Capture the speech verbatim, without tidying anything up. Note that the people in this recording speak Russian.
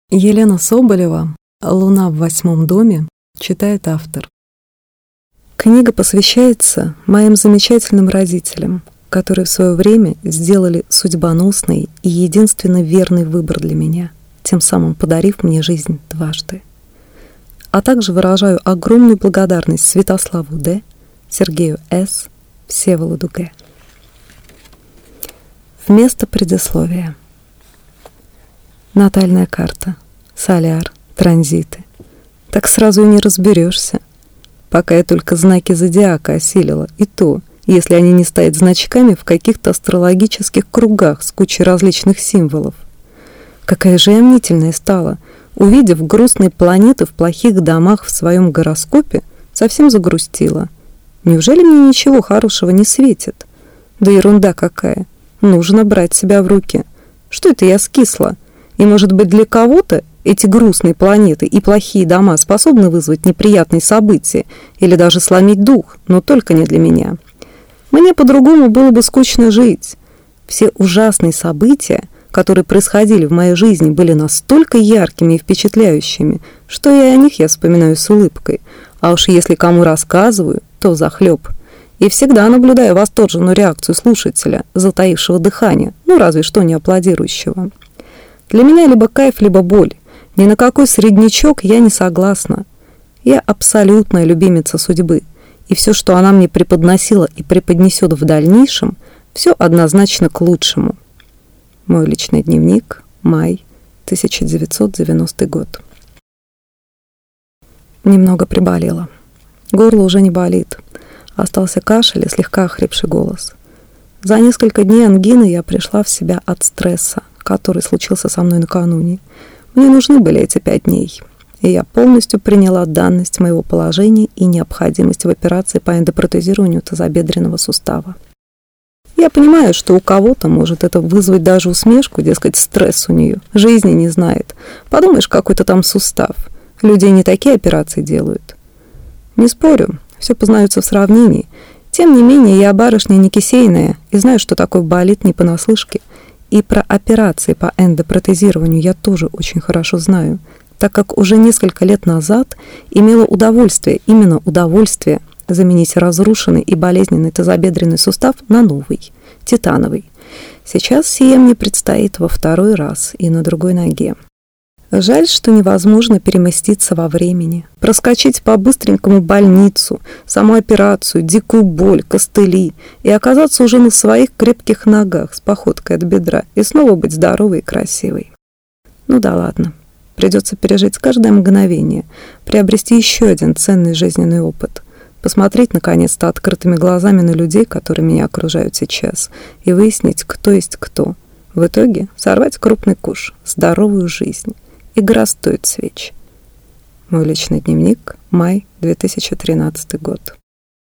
Елена Соболева «Луна в восьмом доме», читает автор. Книга посвящается моим замечательным родителям, которые в свое время сделали судьбоносный и единственно верный выбор для меня, тем самым подарив мне жизнь дважды. А также выражаю огромную благодарность Святославу Д., Сергею С., Всеволоду Г. Вместо предисловия. Натальная карта, соляр, транзиты. Так сразу и не разберешься. Пока я только знаки зодиака осилила, и то, если они не стоят значками в каких-то астрологических кругах с кучей различных символов. Какая же я мнительная стала, увидев грустные планеты в плохих домах в своем гороскопе, совсем загрустила. Неужели мне ничего хорошего не светит? Да ерунда какая. Нужно брать себя в руки. Что это я скисла? И, может быть, для кого-то эти грустные планеты и плохие дома способны вызвать неприятные события или даже сломить дух, но только не для меня. Мне по-другому было бы скучно жить. Все ужасные события, которые происходили в моей жизни, были настолько яркими и впечатляющими, что и о них я вспоминаю с улыбкой. А уж если кому рассказываю, то взахлеб. И всегда наблюдаю восторженную реакцию слушателя, затаившего дыхание, ну разве что не аплодирующего. Для меня либо кайф, либо боль. Ни на какой среднячок я не согласна. Я абсолютная любимица судьбы, и все, что она мне преподносила и преподнесет в дальнейшем, все однозначно к лучшему. Мой личный дневник, май, тысяча девятьсот девяностый год. Немного приболела. Горло уже не болит. Остался кашель и слегка охрипший голос. За несколько дней ангины я пришла в себя от стресса, который случился со мной накануне. Мне нужны были эти пять дней, и я полностью приняла данность моего положения и необходимость в операции по эндопротезированию тазобедренного сустава. Я понимаю, что у кого-то может это вызвать даже усмешку, дескать, стресс у нее, жизни не знает. Подумаешь, какой-то там сустав. Людей не такие операции делают. Не спорю, все познается в сравнении. Тем не менее, я барышня не кисейная и знаю, что такое болит не понаслышке. И про операции по эндопротезированию я тоже очень хорошо знаю, так как уже несколько лет назад имела удовольствие, именно удовольствие, заменить разрушенный и болезненный тазобедренный сустав на новый, титановый. Сейчас сие мне предстоит во второй раз и на другой ноге. Жаль, что невозможно переместиться во времени, проскочить по-быстренькому больницу, саму операцию, дикую боль, костыли и оказаться уже на своих крепких ногах с походкой от бедра и снова быть здоровой и красивой. Ну да ладно, придется пережить каждое мгновение, приобрести еще один ценный жизненный опыт, посмотреть наконец-то открытыми глазами на людей, которые меня окружают сейчас, и выяснить, кто есть кто. В итоге сорвать крупный куш, здоровую жизнь. Игра стоит свеч. Мой личный дневник, май, две тысячи тринадцатый год.